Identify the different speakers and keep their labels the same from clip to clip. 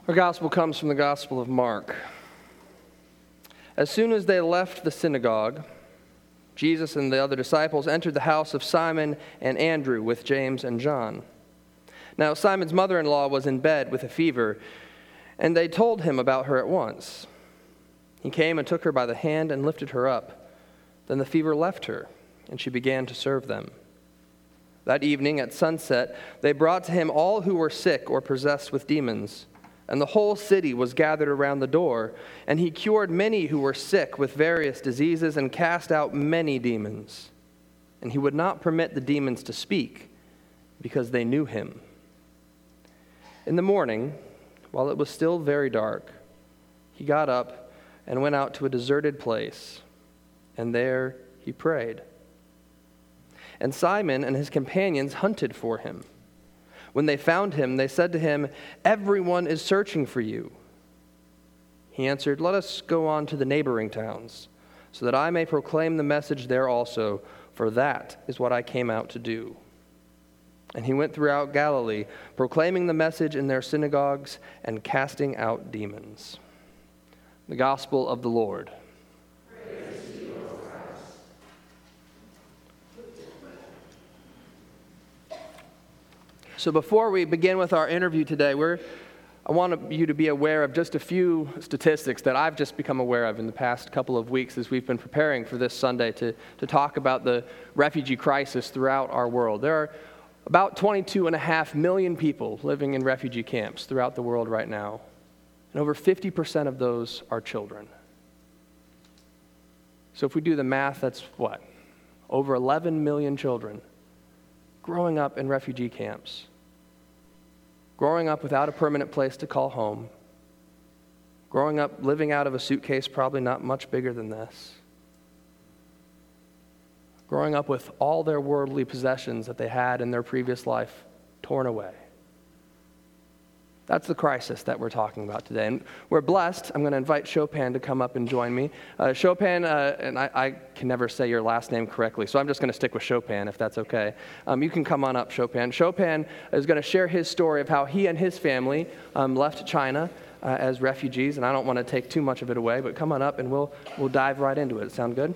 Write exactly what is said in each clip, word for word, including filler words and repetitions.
Speaker 1: Our gospel comes from the Gospel of Mark. As soon as they left the synagogue, Jesus and the other disciples entered the house of Simon and Andrew with James and John. Now Simon's mother-in-law was in bed with a fever, and they told him about her at once. He came and took her by the hand and lifted her up. Then the fever left her, and she began to serve them. That evening at sunset, they brought to him all who were sick or possessed with demons. And the whole city was gathered around the door, and he cured many who were sick with various diseases and cast out many demons. And he would not permit the demons to speak, because they knew him. In the morning, while it was still very dark, he got up and went out to a deserted place, and there he prayed. And Simon and his companions hunted for him. When they found him, they said to him, "Everyone is searching for you." He answered, "Let us go on to the neighboring towns, so that I may proclaim the message there also, for that is what I came out to do." And he went throughout Galilee, proclaiming the message in their synagogues and casting out demons. The Gospel of the Lord. So before we begin with our interview today, we're, I want you to be aware of just a few statistics that I've just become aware of in the past couple of weeks as we've been preparing for this Sunday to, to talk about the refugee crisis throughout our world. There are about twenty-two and a half million people living in refugee camps throughout the world right now, and over fifty percent of those are children. So if we do the math, that's what? Over eleven million children growing up in refugee camps. Growing up without a permanent place to call home. Growing up living out of a suitcase probably not much bigger than this. Growing up with all their worldly possessions that they had in their previous life torn away. That's the crisis that we're talking about today. And we're blessed. I'm going to invite Chopin to come up and join me. Uh, Chopin, uh, and I, I can never say your last name correctly, so I'm just going to stick with Chopin if that's okay. Um, you can come on up, Chopin. Chopin is going to share his story of how he and his family um, left China uh, as refugees, and I don't want to take too much of it away, but come on up and we'll we'll dive right into it. Sound good?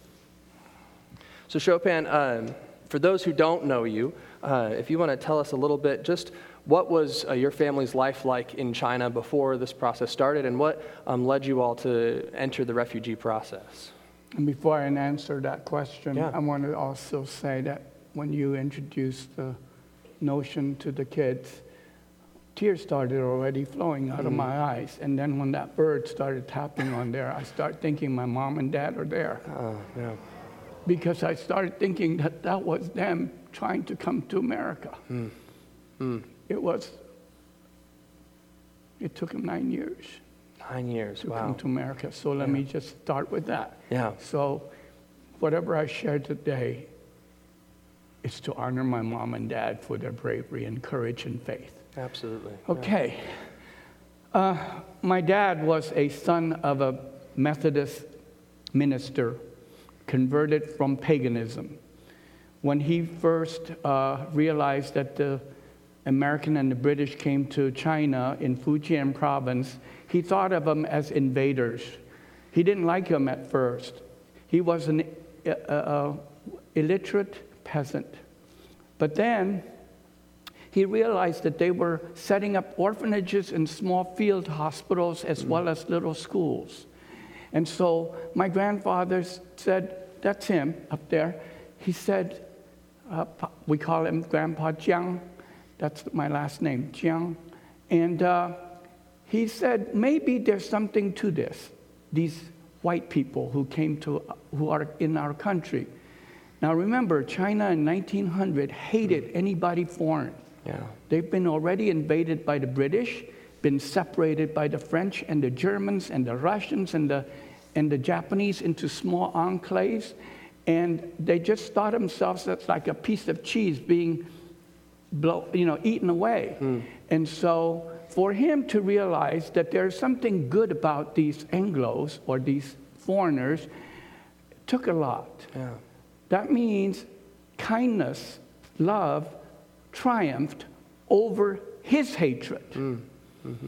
Speaker 1: So Chopin, um, for those who don't know you, uh, if you want to tell us a little bit, just what was uh, your family's life like in China before this process started, and what um, led you all to enter the refugee process?
Speaker 2: And before I answer that question,
Speaker 1: yeah.
Speaker 2: I want to also say that when you introduced the notion to the kids, tears started already flowing out mm. of my eyes. And then when that bird started tapping on there, I started thinking my mom and dad are there.
Speaker 1: Oh, yeah.
Speaker 2: Because I started thinking that that was them trying to come to America.
Speaker 1: Mm. Mm.
Speaker 2: It was, it took them nine years.
Speaker 1: Nine years,
Speaker 2: to
Speaker 1: wow.
Speaker 2: come to America. So let
Speaker 1: yeah.
Speaker 2: me just start with that.
Speaker 1: Yeah.
Speaker 2: So whatever I shared today is to honor my mom and dad for their bravery and courage and faith.
Speaker 1: Absolutely.
Speaker 2: Okay. Yeah. Uh, my dad was a son of a Methodist minister, converted from paganism. When he first uh, realized that the American and the British came to China in Fujian province, he thought of them as invaders. He didn't like them at first. He was an uh, uh, illiterate peasant. But then he realized that they were setting up orphanages and small field hospitals as well as little schools. And so my grandfather said, that's him up there. He said, uh, we call him Grandpa Jiang. That's my last name, Jiang. And uh, he said, maybe there's something to this. These white people who came to, who are in our country. Now remember, China in nineteen hundred hated anybody foreign.
Speaker 1: Yeah.
Speaker 2: They've been already invaded by the British, been separated by the French and the Germans and the Russians and the, and the Japanese into small enclaves. And they just thought themselves as like a piece of cheese being blow, you know, eaten away. Mm. And so for him to realize that there's something good about these Anglos or these foreigners took a lot.
Speaker 1: Yeah.
Speaker 2: That means kindness, love, triumphed over his hatred. Mm. Mm-hmm.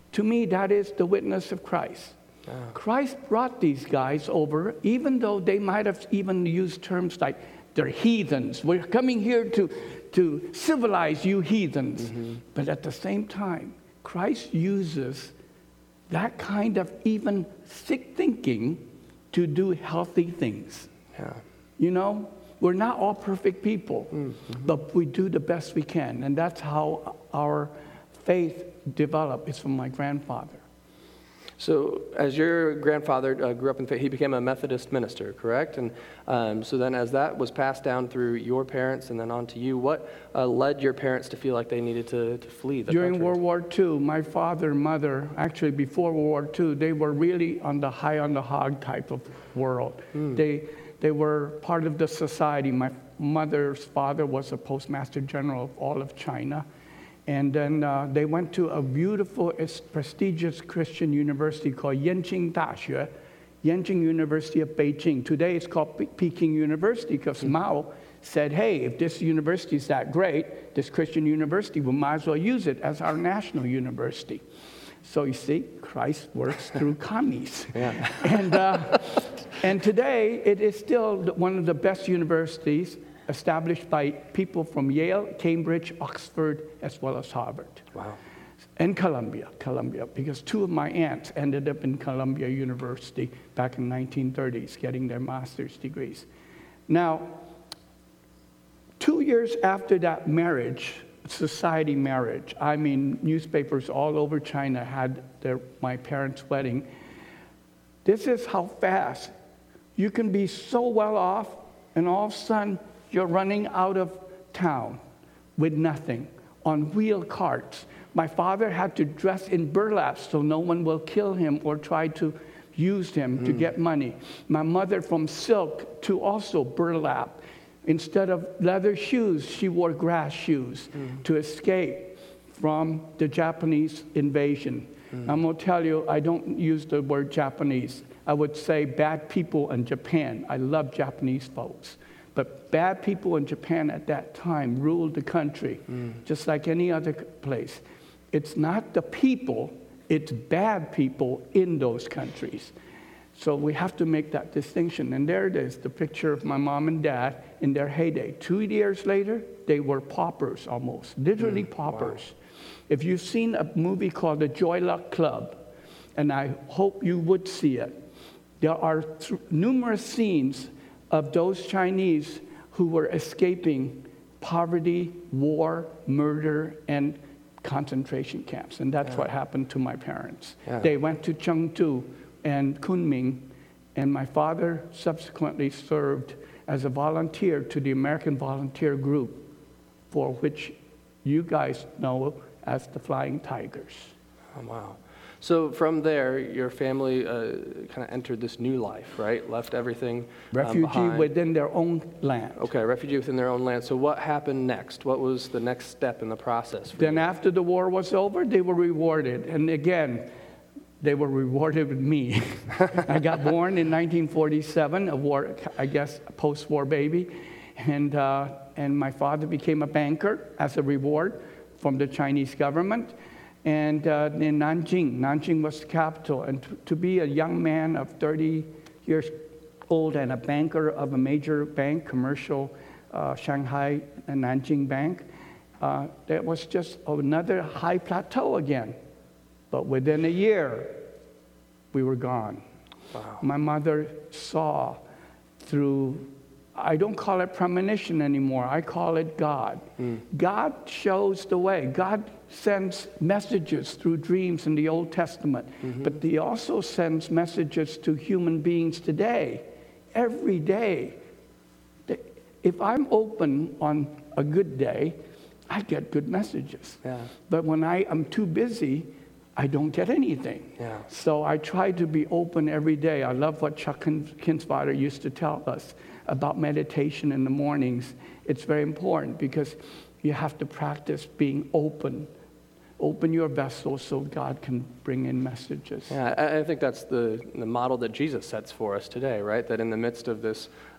Speaker 2: To me, that is the witness of Christ.
Speaker 1: Yeah.
Speaker 2: Christ brought these guys over, even though they might have even used terms like, they're heathens. We're coming here to, to civilize you heathens. Mm-hmm. But at the same time, Christ uses that kind of even sick thinking to do healthy things.
Speaker 1: Yeah.
Speaker 2: You know, we're not all perfect people, mm-hmm. but we do the best we can. And that's how our faith developed. It's from my grandfather.
Speaker 1: So as your grandfather uh, grew up in faith, he became a Methodist minister, correct? And um, so then as that was passed down through your parents and then on to you, what uh, led your parents to feel like they needed to, to flee the
Speaker 2: During
Speaker 1: country?
Speaker 2: World War Two, my father and mother, actually before World War Two, they were really on the high on the hog type of world. Mm. They, they were part of the society. My mother's father was a postmaster general of all of China. And then uh, they went to a beautiful, prestigious Christian university called Yanqing Daxue, Yanqing University of Beijing. Today it's called Pe- Peking University because mm-hmm. Mao said, hey, if this university is that great, this Christian university, we might as well use it as our national university. So you see, Christ works through commies.
Speaker 1: Yeah.
Speaker 2: And, uh, and today it is still one of the best universities established by people from Yale, Cambridge, Oxford, as well as Harvard.
Speaker 1: Wow.
Speaker 2: And Columbia, Columbia, because two of my aunts ended up in Columbia University back in the nineteen thirties, getting their master's degrees. Now, two years after that marriage, society marriage, I mean, newspapers all over China had their, my parents' wedding. This is how fast you can be so well off, and all of a sudden, you're running out of town with nothing on wheel carts. My father had to dress in burlap so no one will kill him or try to use him mm. to get money. My mother from silk to also burlap. Instead of leather shoes, she wore grass shoes mm. to escape from the Japanese invasion. Mm. I'm going to tell you, I don't use the word Japanese. I would say bad people in Japan. I love Japanese folks. But bad people in Japan at that time ruled the country, mm. just like any other place. It's not the people, it's bad people in those countries. So we have to make that distinction. And there it is, the picture of my mom and dad in their heyday. Two years later, they were paupers almost, literally mm. paupers. Wow. If you've seen a movie called The Joy Luck Club, and I hope you would see it, there are th- numerous scenes of those Chinese who were escaping poverty, war, murder, and concentration camps. And that's yeah. what happened to my parents. Yeah. They went to Chengdu and Kunming, and my father subsequently served as a volunteer to the American Volunteer Group, for which you guys know as the Flying Tigers.
Speaker 1: Oh, wow. So from there, your family uh, kind of entered this new life, right? Left everything
Speaker 2: Refugee
Speaker 1: um, behind.
Speaker 2: within their own land.
Speaker 1: Okay, refugee within their own land. So what happened next? What was the next step in the process? For
Speaker 2: then
Speaker 1: you?
Speaker 2: After the war was over, they were rewarded. And again, they were rewarded with me. I got born in nineteen forty-seven, a war, I guess, a post-war baby. And, uh, and my father became a banker as a reward from the Chinese government. And uh, in Nanjing, Nanjing was the capital. And to, to be a young man of thirty years old and a banker of a major bank, commercial uh, Shanghai and Nanjing Bank, uh, that was just another high plateau again. But within a year, we were gone.
Speaker 1: Wow.
Speaker 2: My mother saw through, I don't call it premonition anymore, I call it God. Mm. God shows the way. God sends messages through dreams in the Old Testament, mm-hmm. but He also sends messages to human beings today, every day. If I'm open on a good day, I get good messages.
Speaker 1: Yeah.
Speaker 2: But when I am too busy, I don't get anything.
Speaker 1: Yeah.
Speaker 2: So I try to be open every day. I love what Chuck Kinswater used to tell us about meditation in the mornings. It's very important because you have to practice being open. Open your vessel so God can bring in messages.
Speaker 1: Yeah, I, I think that's the, the model that Jesus sets for us today, right? That in the midst of this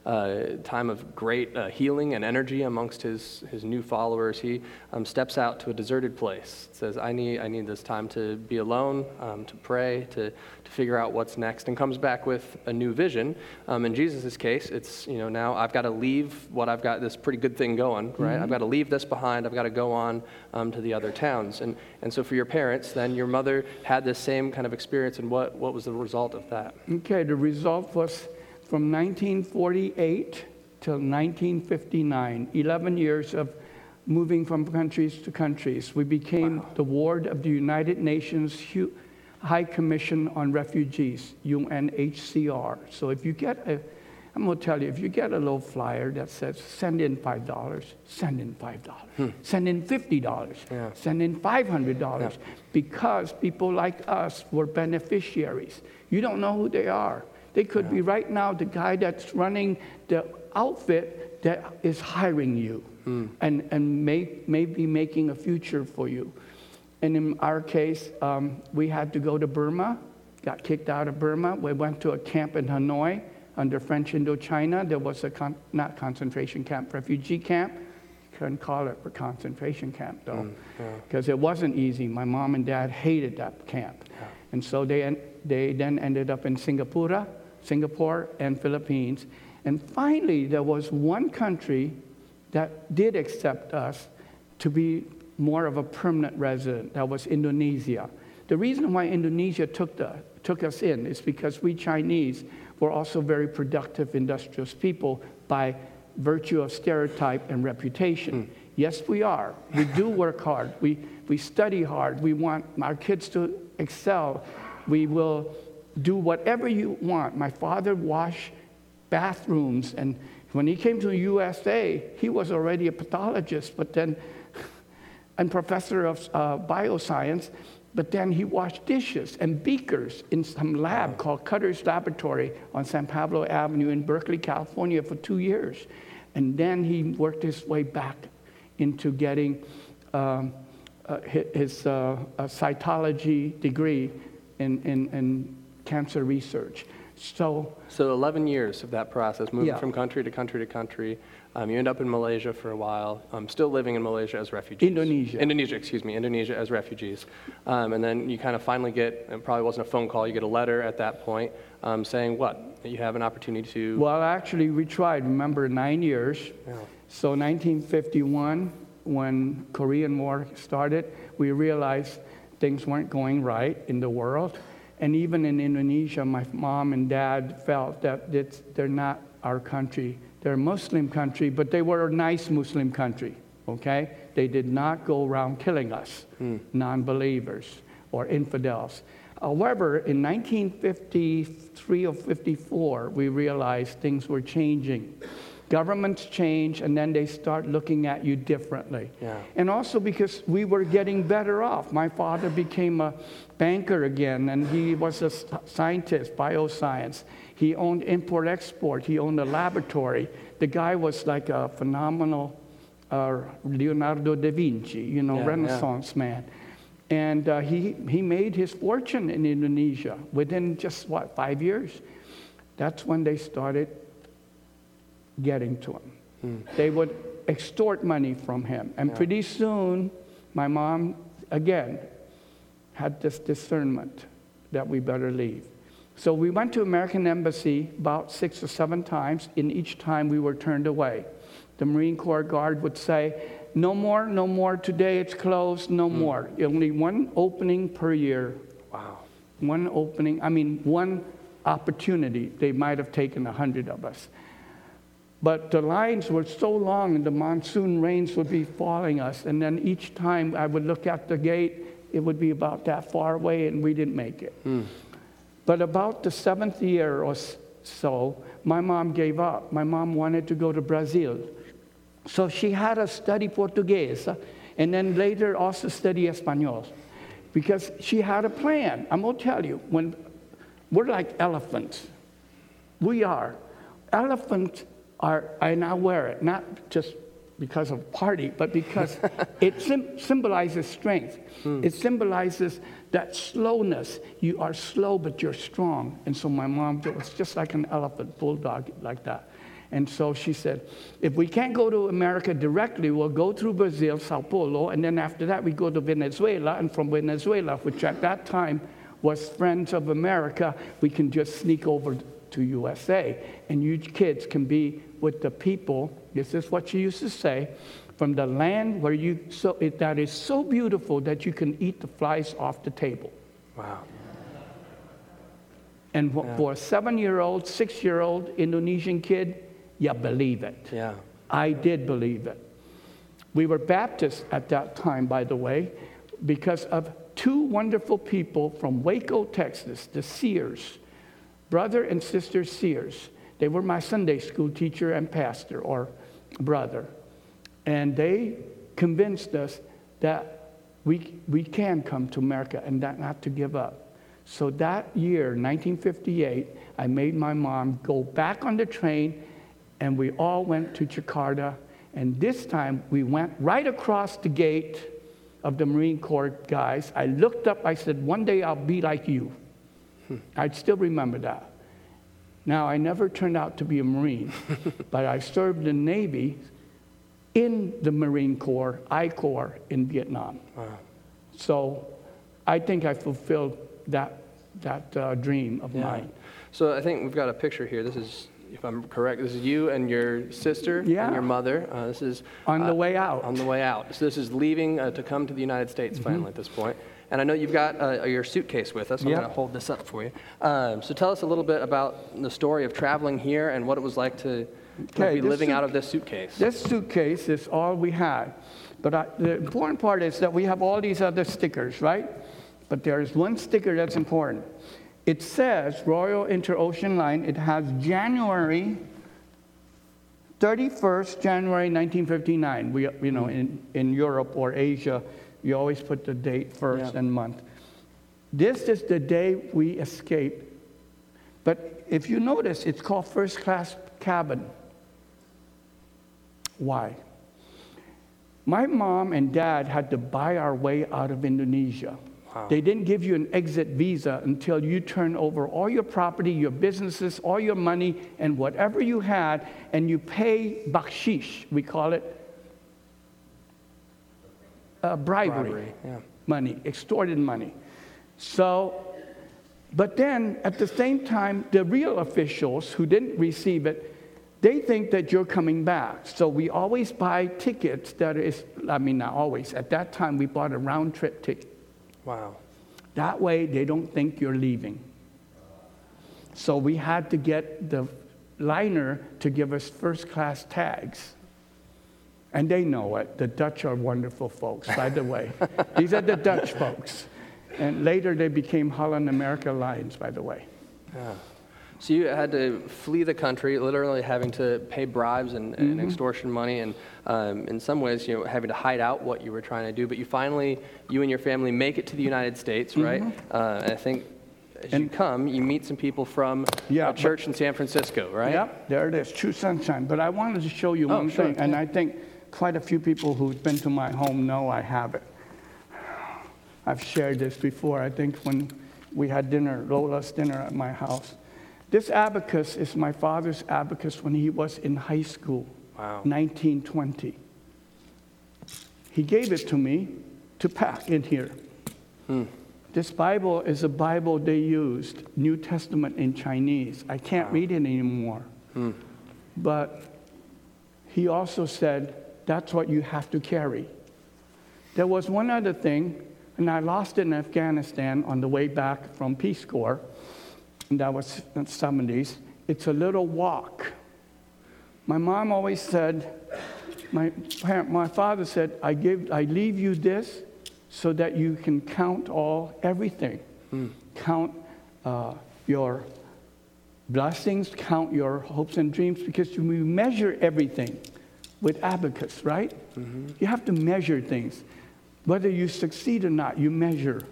Speaker 1: uh, time of great uh, healing and energy amongst his, his new followers, he um, steps out to a deserted place. Says, I need I need this time to be alone, um, to pray, to, to figure out what's next, and comes back with a new vision. Um, in Jesus' case, it's, you know, now I've got to leave what I've got, this pretty good thing going, right? Mm-hmm. I've got to leave this behind. I've got to go on um, to the other towns. And and so for your parents, then your mother had this same kind of experience, and what, what was the result of that?
Speaker 2: Okay, the result was from nineteen forty-eight till nineteen fifty-nine, eleven years of moving from countries to countries. We became wow. the ward of the United Nations High Commission on Refugees, U N H C R. So if you get a, I'm going to tell you, if you get a little flyer that says, send in five dollars, send in five dollars, hmm. send in fifty dollars, yeah. send in five hundred dollars, yeah. because people like us were beneficiaries. You don't know who they are. They could yeah. be right now the guy that's running the outfit that is hiring you mm. and, and may, may be making a future for you. And in our case, um, we had to go to Burma, got kicked out of Burma. We went to a camp in Hanoi under French Indochina. There was a, con- not concentration camp, refugee camp. Couldn't call it a concentration camp, though, because mm, yeah. it wasn't easy. My mom and dad hated that camp. Yeah. And so they, en- they then ended up in Singapore, Singapore and Philippines. And finally, there was one country that did accept us to be more of a permanent resident. That was Indonesia. The reason why Indonesia took, the, took us in is because we Chinese were also very productive, industrious people by virtue of stereotype and reputation. Mm. Yes, we are. We do work hard. We, we study hard. We want our kids to excel. We will do whatever you want. My father washed bathrooms, and when he came to the U S A, he was already a pathologist, but then, and professor of uh, bioscience, but then he washed dishes and beakers in some lab called Cutter's Laboratory on San Pablo Avenue in Berkeley, California for two years. And then he worked his way back into getting um, uh, his uh, cytology degree in, in, in cancer research. So,
Speaker 1: so eleven years of that process, moving
Speaker 2: yeah.
Speaker 1: from country to country to country. Um, you end up in Malaysia for a while, um, still living in Malaysia as refugees.
Speaker 2: Indonesia.
Speaker 1: Indonesia, excuse me, Indonesia as refugees. Um, and then you kind of finally get, it probably wasn't a phone call, you get a letter at that point um, saying what? You have an opportunity to...
Speaker 2: Well, actually, we tried, remember, nine years. Yeah. So nineteen fifty-one, when Korean War started, we realized things weren't going right in the world. And even in Indonesia, my mom and dad felt that it's, they're not our country. They're a Muslim country, but they were a nice Muslim country, okay? They did not go around killing us, mm. non-believers or infidels. However, in nineteen fifty-three or fifty-four, we realized things were changing. Governments change, and then they start looking at you differently. Yeah. And also because we were getting better off. My father became a banker again, and he was a scientist, bioscience. He owned import-export. He owned a laboratory. The guy was like a phenomenal uh, Leonardo da Vinci, you know, yeah, Renaissance yeah. man. And uh, he, he made his fortune in Indonesia within just, what, five years? That's when they started getting to him. Hmm. They would extort money from him. And yeah. pretty soon, my mom, again, had this discernment that we better leave. So we went to American Embassy about six or seven times. In each time, we were turned away. The Marine Corps guard would say, no more, no more, today it's closed, no hmm. more. Only one opening per year.
Speaker 1: Wow.
Speaker 2: One opening, I mean, one opportunity. They might have taken a hundred of us. But the lines were so long, and the monsoon rains would be falling us. And then each time I would look at the gate, it would be about that far away, and we didn't make it. Hmm. But about the seventh year or so, my mom gave up. My mom wanted to go to Brazil. So she had us study Portuguese, and then later also study Espanol, because she had a plan. I'm going to tell you, when we're like elephants. We are. Elephants are, I now wear it, not just because of party, but because it sim- symbolizes strength. Hmm. It symbolizes that slowness. You are slow, but you're strong. And so my mom was just like an elephant, bulldog, like that. And so she said, if we can't go to America directly, we'll go through Brazil, Sao Paulo, and then after that we go to Venezuela, and from Venezuela, which at that time was Friends of America, we can just sneak over to U S A. And you kids can be with the people, this is what she used to say, from the land where you, so it, that is so beautiful that you can eat the flies off the table.
Speaker 1: Wow.
Speaker 2: And
Speaker 1: Yeah.
Speaker 2: for a seven-year-old, six-year-old Indonesian kid, you believe it.
Speaker 1: Yeah.
Speaker 2: I did believe it. We were Baptists at that time, by the way, because of two wonderful people from Waco, Texas, the Sears, brother and sister Sears. They were my Sunday school teacher and pastor, or brother. And they convinced us that we, we can come to America and that not to give up. So that year, nineteen fifty-eight, I made my mom go back on the train, and we all went to Jakarta. And this time, we went right across the gate of the Marine Corps guys. I looked up, I said, one day I'll be like you. Hmm. I'd still remember that. Now, I never turned out to be a Marine, but I served in the Navy in the Marine Corps, I Corps, in Vietnam.
Speaker 1: Wow.
Speaker 2: So I think I fulfilled that, that uh, dream of
Speaker 1: Yeah.
Speaker 2: mine.
Speaker 1: So I think we've got a picture here. This is, if I'm correct, this is you and your sister
Speaker 2: Yeah.
Speaker 1: and your mother. Uh, this is
Speaker 2: On
Speaker 1: uh,
Speaker 2: the way out.
Speaker 1: On the way out. So this is leaving uh, to come to the United States
Speaker 2: Mm-hmm.
Speaker 1: finally at this point. And I know you've got uh, your suitcase with us. I'm
Speaker 2: Yep.
Speaker 1: going to hold this up for you. Um, so tell us a little bit about the story of traveling here and what it was like to
Speaker 2: Okay,
Speaker 1: be
Speaker 2: this
Speaker 1: living
Speaker 2: suit-
Speaker 1: out of this suitcase.
Speaker 2: This suitcase is all we had. But I, the important part is that we have all these other stickers, right? But there is one sticker that's important. It says Royal Inter-Ocean Line. It has January thirty-first, January nineteen fifty-nine. We, you know, in, in Europe or Asia, you always put the date first
Speaker 1: Yeah.
Speaker 2: and month. This is the day we escaped. But if you notice, it's called first class cabin. Why? My mom and dad had to buy our way out of Indonesia.
Speaker 1: Wow.
Speaker 2: They didn't give you an exit visa until you turn over all your property, your businesses, all your money, and whatever you had, and you pay bakshish, we call it uh, bribery,
Speaker 1: Bribery, yeah.
Speaker 2: money, extorted money. So, but then at the same time, the real officials who didn't receive it, they think that you're coming back. So we always buy tickets that is, I mean, not always. At that time, we bought a round trip ticket.
Speaker 1: Wow.
Speaker 2: That way, they don't think you're leaving. So we had to get the liner to give us first class tags. And they know it. The Dutch are wonderful folks, by the way. These are the Dutch folks. And later, they became Holland America Lines, by the way.
Speaker 1: Yeah. So you had to flee the country, literally having to pay bribes and, and
Speaker 2: Mm-hmm.
Speaker 1: extortion money, and um, in some ways, you know, having to hide out what you were trying to do. But you finally, you and your family, make it to the United States, right? Uh, and I think as you
Speaker 2: Mm-hmm. And-
Speaker 1: come, you meet some people from
Speaker 2: Yeah,
Speaker 1: a church in San Francisco, right?
Speaker 2: Yep, there it is, True Sunshine. But I wanted to show you
Speaker 1: Oh,
Speaker 2: one
Speaker 1: sure,
Speaker 2: thing, and I think quite a few people who've been to my home know I have it. I've shared this before, I think when we had dinner, Lola's dinner at my house. This abacus is my father's abacus when he was in high school,
Speaker 1: Wow.
Speaker 2: nineteen twenty. He gave it to me to pack in here.
Speaker 1: Hmm.
Speaker 2: This Bible is a Bible they used, New Testament in Chinese. I can't
Speaker 1: Wow.
Speaker 2: read it anymore.
Speaker 1: Hmm.
Speaker 2: But he also said, that's what you have to carry. There was one other thing, and I lost it in Afghanistan on the way back from Peace Corps, and that was in the seventies. It's a little walk. My mom always said, my parent, my father said, I give, I leave you this so that you can count all, everything.
Speaker 1: Hmm.
Speaker 2: Count uh, your blessings, count your hopes and dreams, because we measure everything with abacus, right?
Speaker 1: Mm-hmm.
Speaker 2: You have to measure things. Whether you succeed or not, you measure.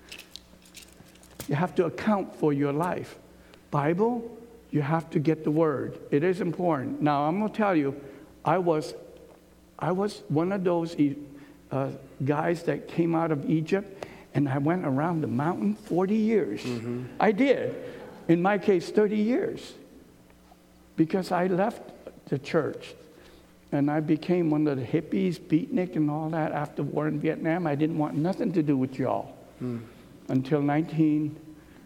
Speaker 2: You have to account for your life. Bible, you have to get the word. It is important. Now, I'm going to tell you, I was, I was one of those uh, guys that came out of Egypt, and I went around the mountain forty years. Mm-hmm. I did. In my case, thirty years. Because I left the church. And I became one of the hippies, beatnik and all that after war in Vietnam. I didn't want nothing to do with y'all. Mm. Until nineteen,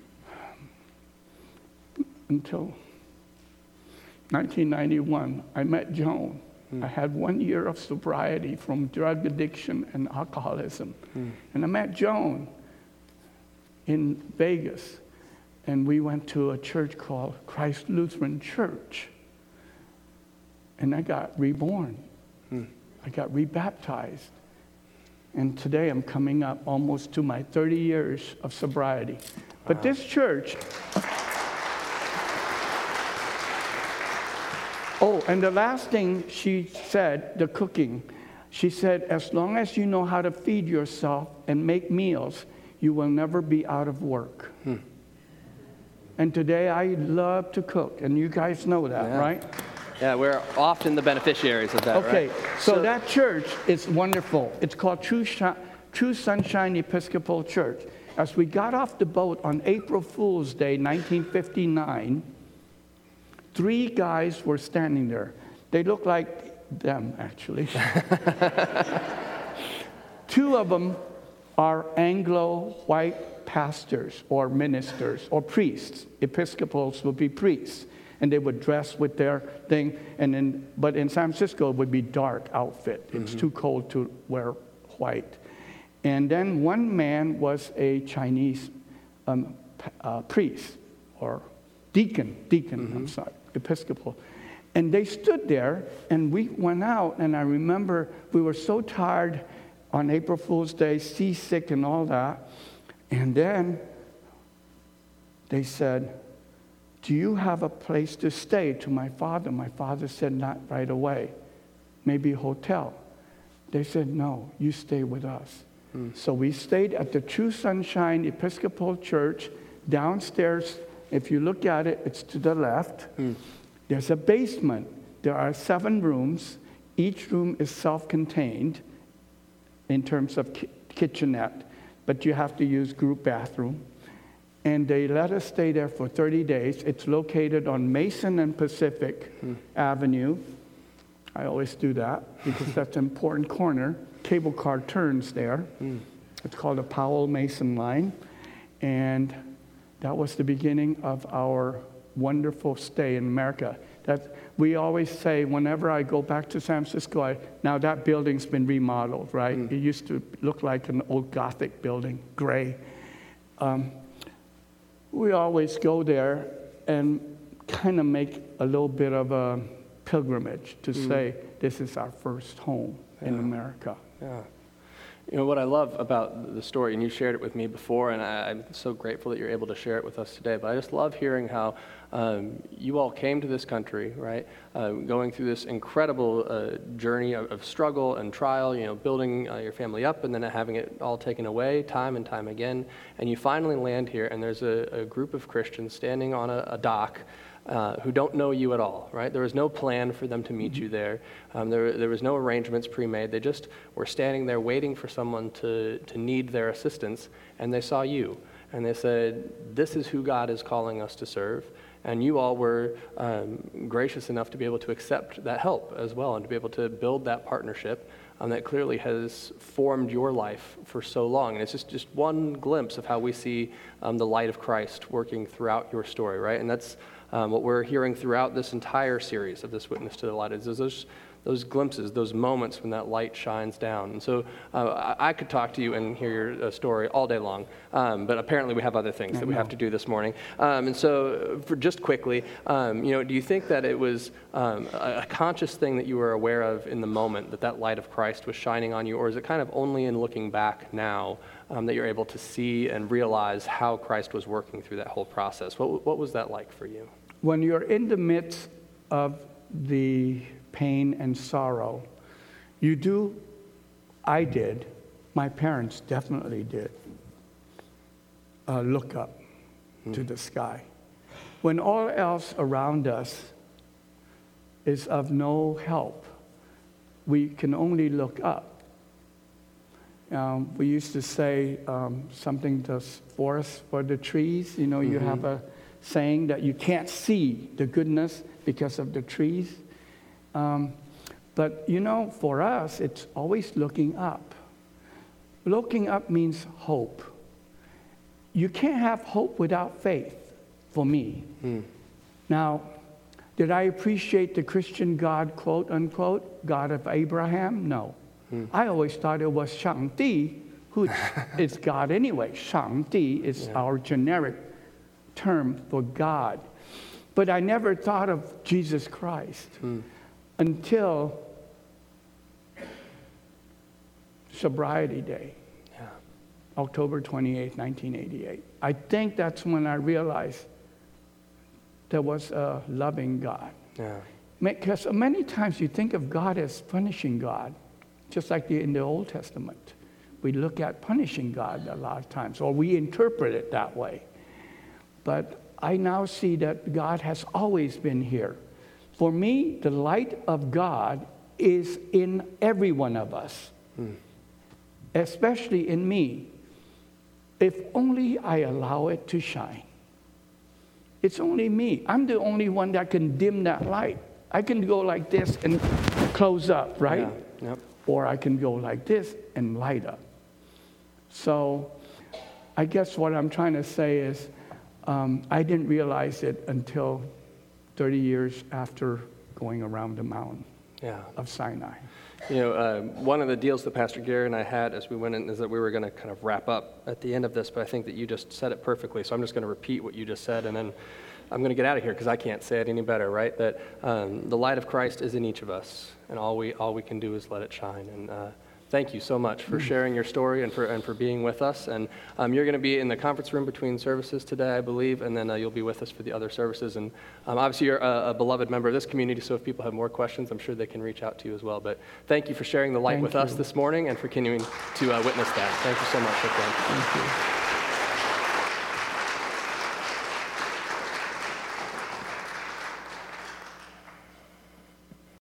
Speaker 2: until nineteen ninety-one, I met Joan. Mm. I had one year of sobriety from drug addiction and alcoholism. Mm. And I met Joan in Vegas. And we went to a church called Christ Lutheran Church. And I got reborn. Hmm. I got rebaptized. And today I'm coming up almost to my thirty years of sobriety. Wow. But this church... Oh, and the last thing she said, the cooking, she said, as long as you know how to feed yourself and make meals, you will never be out of work. Hmm. And today I love to cook, and you guys know that, yeah. right?
Speaker 1: Yeah, we're often the beneficiaries of that,
Speaker 2: okay,
Speaker 1: right?
Speaker 2: so, so that church is wonderful. It's called True, Shi- True Sunshine Episcopal Church. As we got off the boat on April Fool's Day, nineteen fifty-nine, three guys were standing there. They looked like them, actually. Two of them are Anglo-white pastors or ministers or priests. Episcopals would be priests. And they would dress with their thing, and then, but in San Francisco, it would be dark outfit. It's mm-hmm. too cold to wear white. And then one man was a Chinese um, uh, priest, or deacon, deacon, mm-hmm. I'm sorry, Episcopal. And they stood there, and we went out, and I remember we were so tired on April Fool's Day, seasick and all that. And then they said, do you have a place to stay? To my father. My father said, not right away. Maybe a hotel. They said, no, you stay with us. Mm. So we stayed at the True Sunshine Episcopal Church downstairs. If you look at it, it's to the left. Mm. There's a basement. There are seven rooms. Each room is self-contained in terms of ki- kitchenette, but you have to use group bathroom. And they let us stay there for thirty days. It's located on Mason and Pacific hmm. Avenue. I always do that because that's an important corner. Cable car turns there. Hmm. It's called the Powell-Mason line. And that was the beginning of our wonderful stay in America. That we always say, whenever I go back to San Francisco, I, now that building's been remodeled, right? Hmm. It used to look like an old Gothic building, gray. Um, We always go there and kind of make a little bit of a pilgrimage to mm. say this is our first home yeah. in America.
Speaker 1: Yeah. You know, what I love about the story, and you shared it with me before, and I, I'm so grateful that you're able to share it with us today, but I just love hearing how um, you all came to this country, right, uh, going through this incredible uh, journey of, of struggle and trial, you know, building uh, your family up and then having it all taken away time and time again, and you finally land here, and there's a, a group of Christians standing on a, a dock Uh, who don't know you at all, right? There was no plan for them to meet mm-hmm. you there. Um, there. There was no arrangements pre-made. They just were standing there waiting for someone to, to need their assistance, and they saw you. And they said, this is who God is calling us to serve. And you all were um, gracious enough to be able to accept that help as well and to be able to build that partnership um, that clearly has formed your life for so long. And it's just, just one glimpse of how we see um, the light of Christ working throughout your story, right? And that's Um, what we're hearing throughout this entire series of this Witness to the Light is those, those glimpses, those moments when that light shines down. And so uh, I, I could talk to you and hear your uh, story all day long, um, but apparently we have other things I that we know. have to do this morning. Um, and so for just quickly, um, you know, do you think that it was um, a, a conscious thing that you were aware of in the moment, that that light of Christ was shining on you, or is it kind of only in looking back now um, that you're able to see and realize how Christ was working through that whole process? What, what was that like for you?
Speaker 2: When you're in the midst of the pain and sorrow, you do, I did, my parents definitely did, uh, look up mm. to the sky. When all else around us is of no help, we can only look up. Um, we used to say um, something to forest for the trees. You know, mm-hmm. you have a saying that you can't see the goodness because of the trees. Um, but, you know, for us, it's always looking up. Looking up means hope. You can't have hope without faith, for me. Mm. Now, did I appreciate the Christian God, quote unquote, God of Abraham? No. Mm. I always thought it was 上帝, who is God anyway. 上帝 is yeah. our generic term for God. But I never thought of Jesus Christ mm. until Sobriety Day, yeah. October twenty-eighth, nineteen eighty-eight. I think that's when I realized there was a loving God. Yeah. Because many times you think of God as punishing God, just like in the Old Testament. We look at punishing God a lot of times, or we interpret it that way. But I now see that God has always been here. For me, the light of God is in every one of us, hmm. especially in me, if only I allow it to shine. It's only me. I'm the only one that can dim that light. I can go like this and close up, right? Yeah. Yep. Or I can go like this and light up. So I guess what I'm trying to say is um, I didn't realize it until thirty years after going around the mountain yeah. of Sinai.
Speaker 1: You know, uh, one of the deals that Pastor Gary and I had as we went in is that we were going to kind of wrap up at the end of this, but I think that you just said it perfectly, so I'm just going to repeat what you just said, and then I'm going to get out of here because I can't say it any better, right? That um, the light of Christ is in each of us, and all we all we can do is let it shine. And uh, thank you so much for sharing your story and for and for being with us. And um, you're going to be in the conference room between services today, I believe, and then uh, you'll be with us for the other services. And um, obviously, you're a, a beloved member of this community, so if people have more questions, I'm sure they can reach out to you as well. But thank you for sharing the light thank with you. us this morning and for continuing to uh, witness that. Thank you so much, everyone. Thank you.